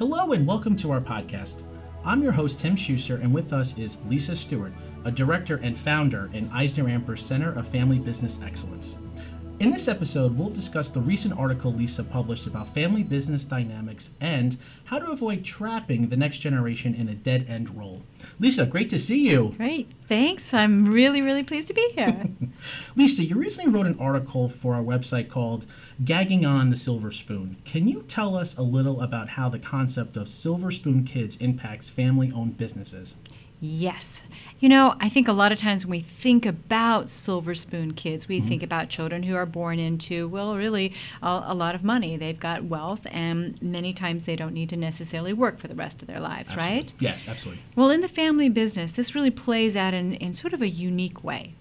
Hello and welcome to our podcast. I'm your host, Tim Schuster, and with us is Lisa Stewart, a director and founder in Eisner-Amper's Center of Family Business Excellence. In this episode, we'll discuss the recent article Lisa published about family business dynamics and how to avoid trapping the next generation in a dead-end role. Lisa, great to see you. Great. Thanks. I'm really pleased to be here. Lisa, you recently wrote an article for our website called Gagging on the Silver Spoon. Can you tell us a little about how the concept of silver spoon kids impacts family-owned businesses? Yes. You know, I think a lot of times when we think about silver spoon kids, we think about children who are born into, well, really a lot of money. They've got wealth, and many times they don't need to necessarily work for the rest of their lives, Absolutely. Right? Yes, absolutely. Well, in the family business, this really plays out in sort of a unique way.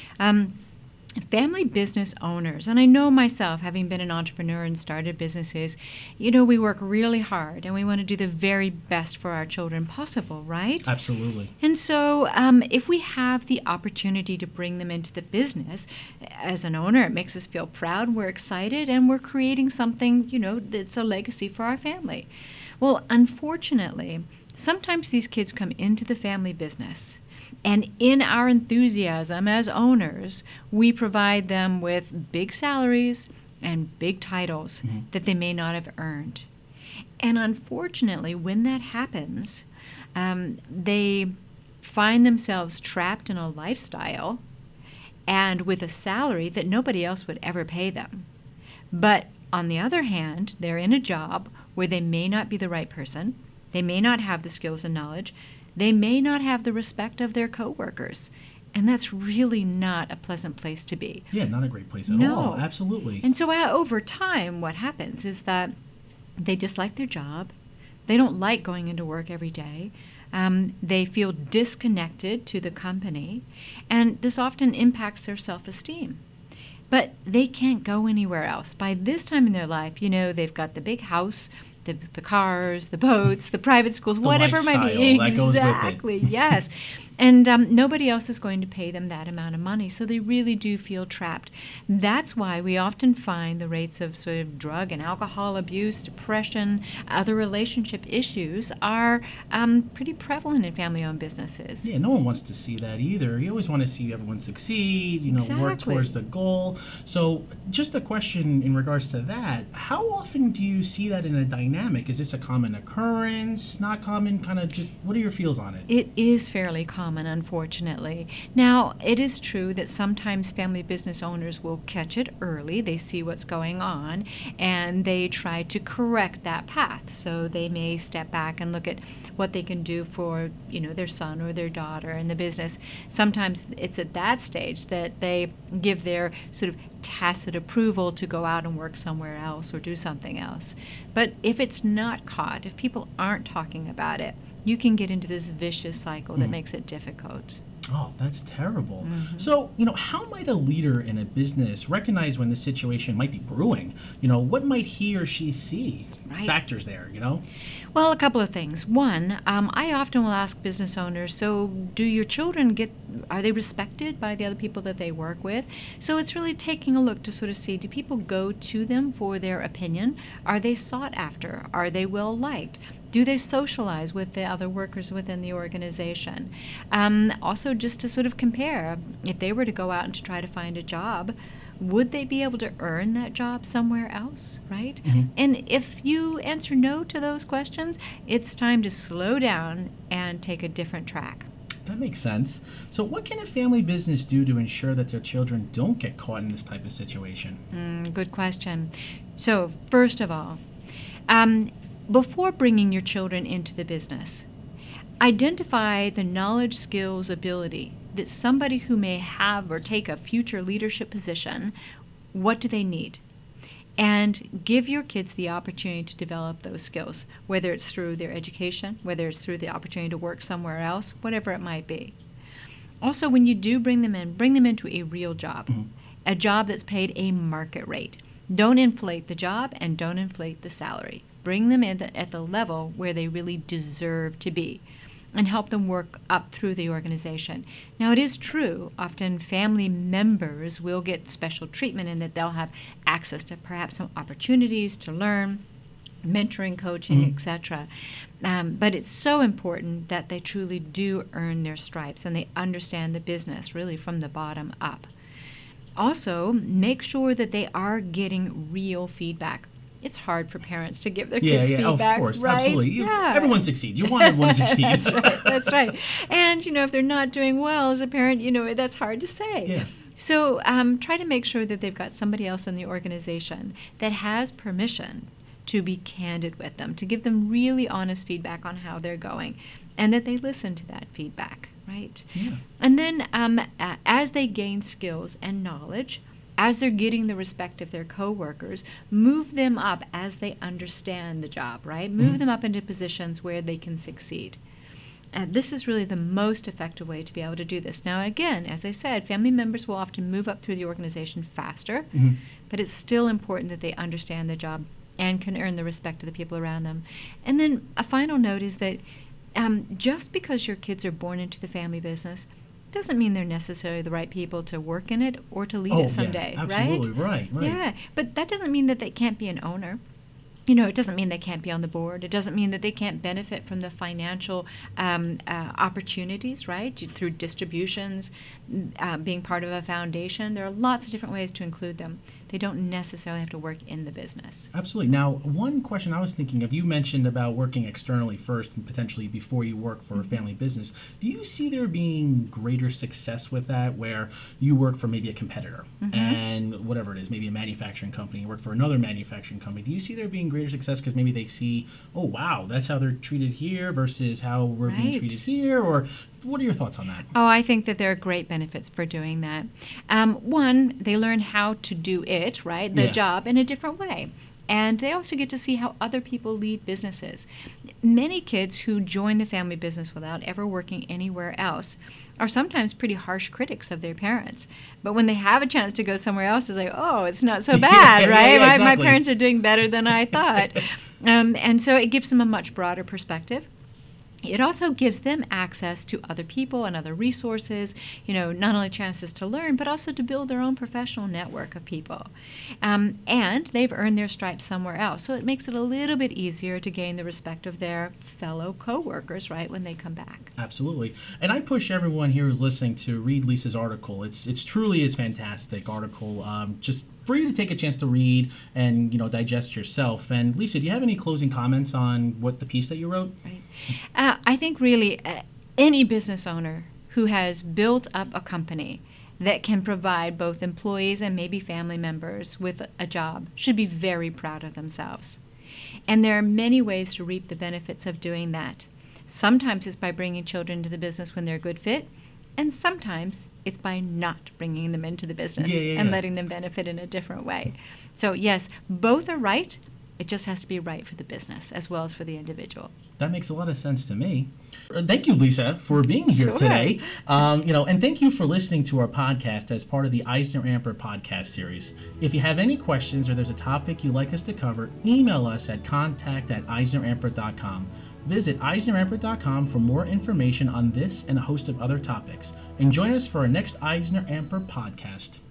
Family business owners, and I know myself, having been an entrepreneur and started businesses, you know, we work really hard and we want to do the very best for our children possible, right? Absolutely. And so if we have the opportunity to bring them into the business, as an owner, it makes us feel proud, we're excited, and we're creating something, you know, that's a legacy for our family. Well, unfortunately, sometimes these kids come into the family business, and in our enthusiasm as owners, we provide them with big salaries and big titles that they may not have earned. And unfortunately, when that happens, they find themselves trapped in a lifestyle and with a salary that nobody else would ever pay them. But on the other hand, they're in a job where they may not be the right person. They may not have the skills and knowledge. They may not have the respect of their coworkers. And that's really not a pleasant place to be. Yeah, not a great place at No. all. Absolutely. And so over time, what happens is that they dislike their job. They don't like going into work every day. They feel disconnected to the company. And this often impacts their self-esteem. But they can't go anywhere else. By this time in their life, you know, they've got the big house, the cars, the boats, the private schools, The whatever it might be. lifestyle that goes with it. Exactly, yes. And nobody else is going to pay them that amount of money, so they really do feel trapped. That's why we often find the rates of sort of drug and alcohol abuse, depression, other relationship issues are pretty prevalent in family-owned businesses. Yeah, no one wants to see that either. You always want to see everyone succeed, you know, work Exactly. towards the goal. So just a question in regards to that, how often do you see that in a dynamic? Is this a common occurrence, not common, kind of just, what are your feels on it? It is fairly common, unfortunately. Now, it is true that sometimes family business owners will catch it early. They see what's going on, and they try to correct that path. So they may step back and look at what they can do for, you know, their son or their daughter in the business. Sometimes it's at that stage that they give their sort of tacit approval to go out and work somewhere else or do something else. But if it's not caught, if people aren't talking about it, you can get into this vicious cycle that makes it difficult. Oh, that's terrible. So, you know, how might a leader in a business recognize when the situation might be brewing? You know, what might he or she see? Right. Factors there, you know? Well, a couple of things. One, I often will ask business owners, so do your children are they respected by the other people that they work with? So it's really taking a look to sort of see, do people go to them for their opinion? Are they sought after? Are they well liked? Do they socialize with the other workers within the organization? Also, just to sort of compare, if they were to go out and to try to find a job, would they be able to earn that job somewhere else, right? And if you answer no to those questions, it's time to slow down and take a different track. That makes sense. So what can a family business do to ensure that their children don't get caught in this type of situation? Good question. So, first of all, before bringing your children into the business, identify the knowledge, skills, ability that somebody who may have or take a future leadership position, what do they need? And give your kids the opportunity to develop those skills, whether it's through their education, whether it's through the opportunity to work somewhere else, whatever it might be. Also, when you do bring them into a real job, a job that's paid a market rate. Don't inflate the job and don't inflate the salary. Bring them in at the level where they really deserve to be and help them work up through the organization. Now, it is true, often family members will get special treatment in that they'll have access to perhaps some opportunities to learn, mentoring, coaching, etc. But it's so important that they truly do earn their stripes and they understand the business really from the bottom up. Also, make sure that they are getting real feedback. It's hard for parents to give their kids feedback, of course, right? absolutely. Yeah. Everyone succeeds. You want everyone to succeed. That's right. And, if they're not doing well as a parent, that's hard to say. Yeah. So try to make sure that they've got somebody else in the organization that has permission to be candid with them, to give them really honest feedback on how they're going, and that they listen to that feedback, right? Yeah. And then as they gain skills and knowledge, as they're getting the respect of their coworkers, move them up as they understand the job, right? Move them up into positions where they can succeed. This is really the most effective way to be able to do this. Now, again, as I said, family members will often move up through the organization faster, but it's still important that they understand the job and can earn the respect of the people around them. And then a final note is that just because your kids are born into the family business doesn't mean they're necessarily the right people to work in it or to lead it someday, absolutely, right? Yeah, but that doesn't mean that they can't be an owner. It doesn't mean they can't be on the board. It doesn't mean that they can't benefit from the financial opportunities, right, through distributions, being part of a foundation. There are lots of different ways to include them. They don't necessarily have to work in the business. Absolutely. Now, one question I was thinking of, you mentioned about working externally first and potentially before you work for a family business. Do you see there being greater success with that, where you work for maybe a competitor and whatever it is, maybe a manufacturing company, you work for another manufacturing company? Do you see there being greater success because maybe they see, oh, wow, that's how they're treated here versus how we're being treated here? Or what are your thoughts on that? Oh, I think that there are great benefits for doing that. One, they learn how to do it, right, the job in a different way. And they also get to see how other people lead businesses. Many kids who join the family business without ever working anywhere else are sometimes pretty harsh critics of their parents. But when they have a chance to go somewhere else, it's like, oh, it's not so bad, right? Exactly. My parents are doing better than I thought. And so it gives them a much broader perspective. It also gives them access to other people and other resources, not only chances to learn, but also to build their own professional network of people. And they've earned their stripes somewhere else. So it makes it a little bit easier to gain the respect of their fellow coworkers, right, when they come back. Absolutely. And I push everyone here who's listening to read Lisa's article. It's truly a fantastic article. Just for you to take a chance to read and digest yourself. And Lisa, do you have any closing comments on what the piece that you wrote? Right. I think really any business owner who has built up a company that can provide both employees and maybe family members with a job should be very proud of themselves. And there are many ways to reap the benefits of doing that. Sometimes it's by bringing children into the business when they're a good fit. And sometimes it's by not bringing them into the business and letting them benefit in a different way. So yes, both are right. It just has to be right for the business as well as for the individual. That makes a lot of sense to me. Thank you, Lisa, for being here today. And thank you for listening to our podcast as part of the EisnerAmper podcast series. If you have any questions or there's a topic you'd like us to cover, email us at contact@eisneramper.com. Visit EisnerAmper.com for more information on this and a host of other topics. And join us for our next EisnerAmper podcast.